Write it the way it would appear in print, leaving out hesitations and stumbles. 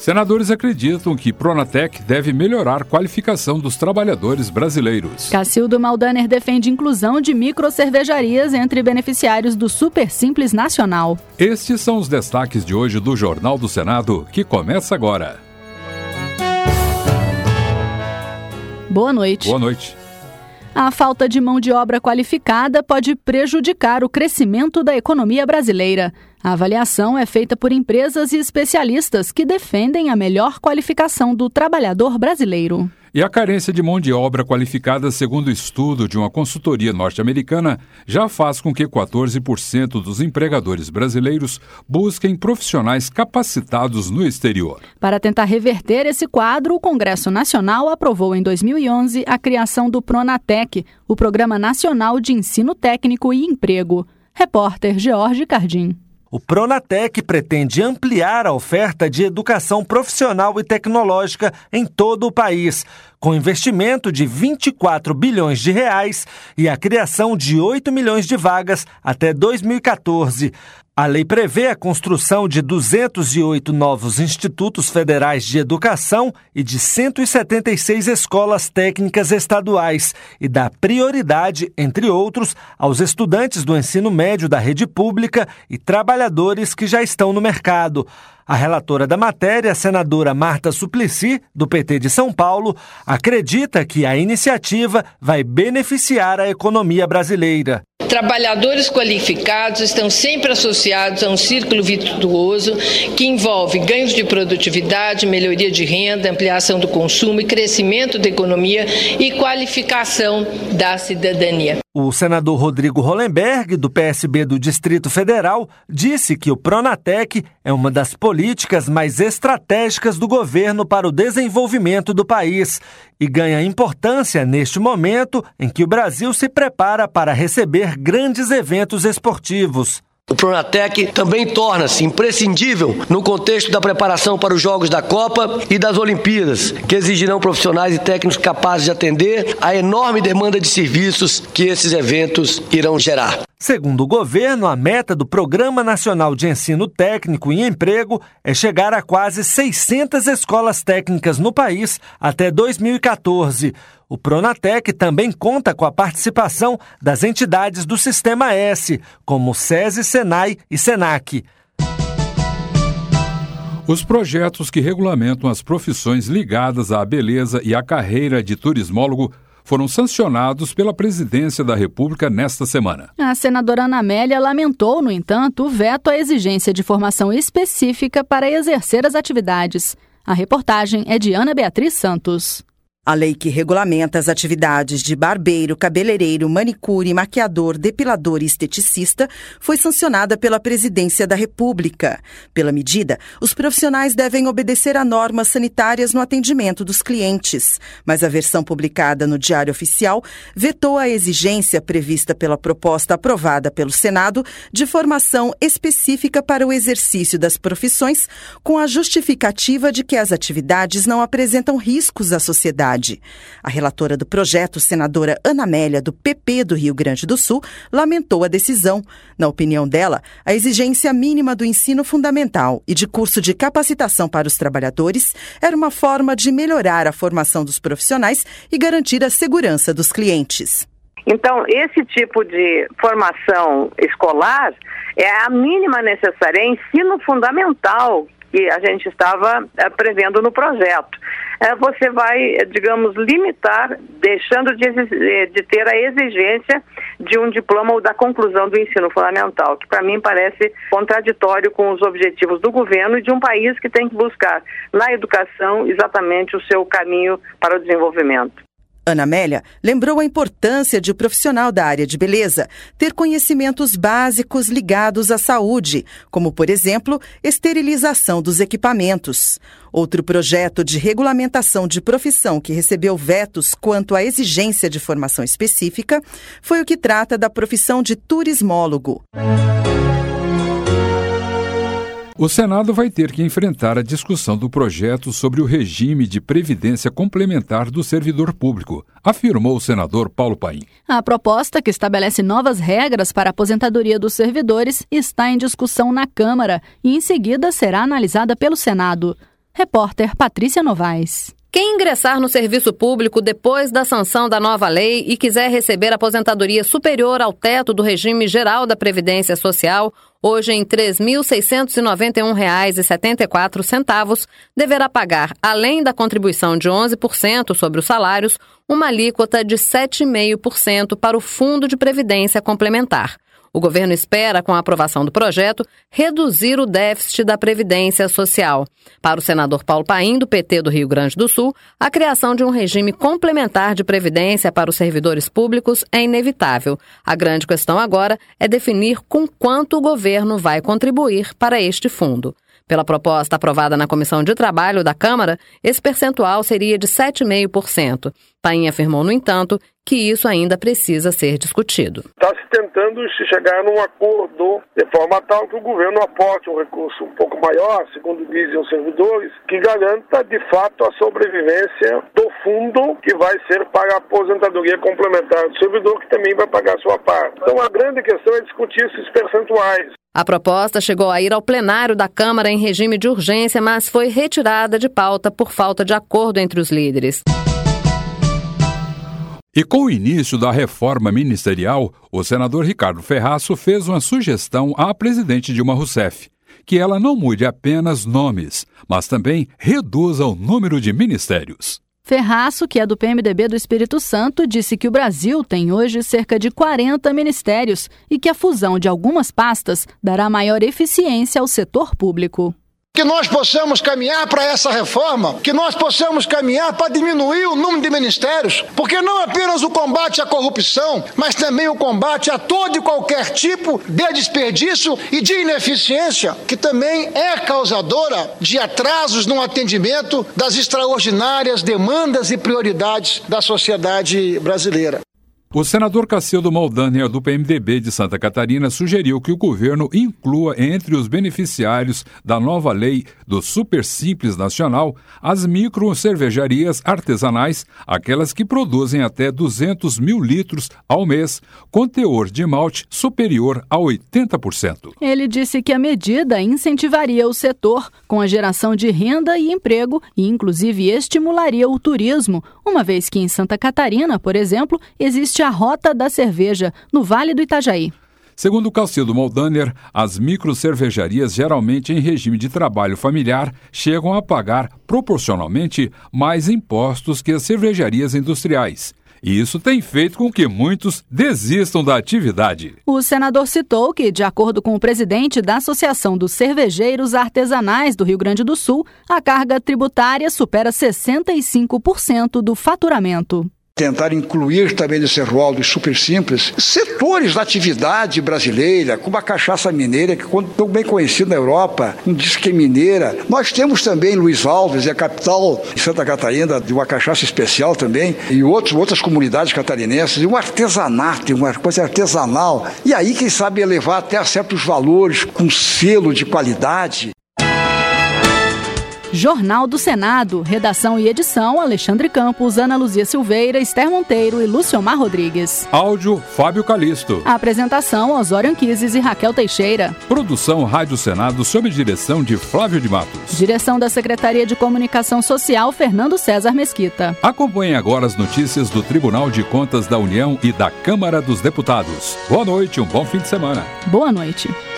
Senadores acreditam que Pronatec deve melhorar a qualificação dos trabalhadores brasileiros. Cacildo Maldaner defende inclusão de microcervejarias entre beneficiários do Super Simples Nacional. Estes são os destaques de hoje do Jornal do Senado, que começa agora. Boa noite. Boa noite. A falta de mão de obra qualificada pode prejudicar o crescimento da economia brasileira. A avaliação é feita por empresas e especialistas que defendem a melhor qualificação do trabalhador brasileiro. E a carência de mão de obra qualificada, segundo estudo de uma consultoria norte-americana, já faz com que 14% dos empregadores brasileiros busquem profissionais capacitados no exterior. Para tentar reverter esse quadro, o Congresso Nacional aprovou em 2011 a criação do Pronatec, o Programa Nacional de Ensino Técnico e Emprego. Repórter George Cardim. O Pronatec pretende ampliar a oferta de educação profissional e tecnológica em todo o país, com investimento de 24 bilhões de reais e a criação de 8 milhões de vagas até 2014. A lei prevê a construção de 208 novos institutos federais de educação e de 176 escolas técnicas estaduais e dá prioridade, entre outros, aos estudantes do ensino médio da rede pública e trabalhadores que já estão no mercado. A relatora da matéria, a senadora Marta Suplicy, do PT de São Paulo, acredita que a iniciativa vai beneficiar a economia brasileira. Trabalhadores qualificados estão sempre associados a um círculo virtuoso que envolve ganhos de produtividade, melhoria de renda, ampliação do consumo e crescimento da economia e qualificação da cidadania. O senador Rodrigo Hollenberg, do PSB do Distrito Federal, disse que o Pronatec é uma das políticas mais estratégicas do governo para o desenvolvimento do país e ganha importância neste momento em que o Brasil se prepara para receber grandes eventos esportivos. O Pronatec também torna-se imprescindível no contexto da preparação para os Jogos da Copa e das Olimpíadas, que exigirão profissionais e técnicos capazes de atender à enorme demanda de serviços que esses eventos irão gerar. Segundo o governo, a meta do Programa Nacional de Ensino Técnico e Emprego é chegar a quase 600 escolas técnicas no país até 2014. O Pronatec também conta com a participação das entidades do Sistema S, como SESI, SENAI e SENAC. Os projetos que regulamentam as profissões ligadas à beleza e à carreira de turismólogo foram sancionados pela Presidência da República nesta semana. A senadora Ana Amélia lamentou, no entanto, o veto à exigência de formação específica para exercer as atividades. A reportagem é de Ana Beatriz Santos. A lei que regulamenta as atividades de barbeiro, cabeleireiro, manicure, maquiador, depilador e esteticista foi sancionada pela Presidência da República. Pela medida, os profissionais devem obedecer a normas sanitárias no atendimento dos clientes, mas a versão publicada no Diário Oficial vetou a exigência prevista pela proposta aprovada pelo Senado de formação específica para o exercício das profissões, com a justificativa de que as atividades não apresentam riscos à sociedade. A relatora do projeto, senadora Ana Amélia, do PP do Rio Grande do Sul, lamentou a decisão. Na opinião dela, a exigência mínima do ensino fundamental e de curso de capacitação para os trabalhadores era uma forma de melhorar a formação dos profissionais e garantir a segurança dos clientes. Então, esse tipo de formação escolar é a mínima necessária, é ensino fundamental que a gente estava prevendo no projeto. Você vai, digamos, limitar, deixando de ter a exigência de um diploma ou da conclusão do ensino fundamental, que para mim parece contraditório com os objetivos do governo e de um país que tem que buscar na educação exatamente o seu caminho para o desenvolvimento. Ana Amélia lembrou a importância de o profissional da área de beleza ter conhecimentos básicos ligados à saúde, como, por exemplo, esterilização dos equipamentos. Outro projeto de regulamentação de profissão que recebeu vetos quanto à exigência de formação específica foi o que trata da profissão de turismólogo. O Senado vai ter que enfrentar a discussão do projeto sobre o regime de previdência complementar do servidor público, afirmou o senador Paulo Paim. A proposta, que estabelece novas regras para a aposentadoria dos servidores, está em discussão na Câmara e, em seguida, será analisada pelo Senado. Repórter Patrícia Novaes. Quem ingressar no serviço público depois da sanção da nova lei e quiser receber aposentadoria superior ao teto do regime geral da Previdência Social, hoje em R$ 3.691,74, deverá pagar, além da contribuição de 11% sobre os salários, uma alíquota de 7,5% para o Fundo de Previdência Complementar. O governo espera, com a aprovação do projeto, reduzir o déficit da Previdência Social. Para o senador Paulo Paim, do PT do Rio Grande do Sul, a criação de um regime complementar de previdência para os servidores públicos é inevitável. A grande questão agora é definir com quanto o governo vai contribuir para este fundo. Pela proposta aprovada na Comissão de Trabalho da Câmara, esse percentual seria de 7,5%. Paim afirmou, no entanto, que isso ainda precisa ser discutido. Está se tentando chegar num acordo de forma tal que o governo aporte um recurso um pouco maior, segundo dizem os servidores, que garanta de fato a sobrevivência do fundo que vai ser para a aposentadoria complementar do servidor, que também vai pagar a sua parte. Então a grande questão é discutir esses percentuais. A proposta chegou a ir ao plenário da Câmara em regime de urgência, mas foi retirada de pauta por falta de acordo entre os líderes. E com o início da reforma ministerial, o senador Ricardo Ferraço fez uma sugestão à presidente Dilma Rousseff, que ela não mude apenas nomes, mas também reduza o número de ministérios. Ferraço, que é do PMDB do Espírito Santo, disse que o Brasil tem hoje cerca de 40 ministérios e que a fusão de algumas pastas dará maior eficiência ao setor público. Que nós possamos caminhar para essa reforma, que nós possamos caminhar para diminuir o número de ministérios, porque não apenas o combate à corrupção, mas também o combate a todo e qualquer tipo de desperdício e de ineficiência, que também é causadora de atrasos no atendimento das extraordinárias demandas e prioridades da sociedade brasileira. O senador Cacildo Moldaner, do PMDB de Santa Catarina, sugeriu que o governo inclua entre os beneficiários da nova lei do Super Simples Nacional as micro-cervejarias artesanais, aquelas que produzem até 200 mil litros ao mês, com teor de malte superior a 80%. Ele disse que a medida incentivaria o setor com a geração de renda e emprego e, inclusive, estimularia o turismo, uma vez que em Santa Catarina, por exemplo, existe a Rota da Cerveja, no Vale do Itajaí. Segundo Cacildo Moldaner, as microcervejarias, geralmente em regime de trabalho familiar, chegam a pagar proporcionalmente mais impostos que as cervejarias industriais. E isso tem feito com que muitos desistam da atividade. O senador citou que, de acordo com o presidente da Associação dos Cervejeiros Artesanais do Rio Grande do Sul, a carga tributária supera 65% do faturamento. Tentar incluir também nesse rol dos super simples setores da atividade brasileira, como a cachaça mineira, que é tão bem conhecida na Europa, um disque mineira. Nós temos também Luiz Alves, a capital de Santa Catarina, de uma cachaça especial também, e outras comunidades catarinenses, e um artesanato, uma coisa artesanal. E aí, quem sabe, elevar até a certos valores, com selo de qualidade. Jornal do Senado, redação e edição, Alexandre Campos, Ana Luzia Silveira, Esther Monteiro e Luciomar Rodrigues. Áudio, Fábio Calisto. Apresentação, Osório Anquises e Raquel Teixeira. Produção Rádio Senado, sob direção de Flávio de Matos. Direção da Secretaria de Comunicação Social, Fernando César Mesquita. Acompanhe agora as notícias do Tribunal de Contas da União e da Câmara dos Deputados. Boa noite, um bom fim de semana. Boa noite.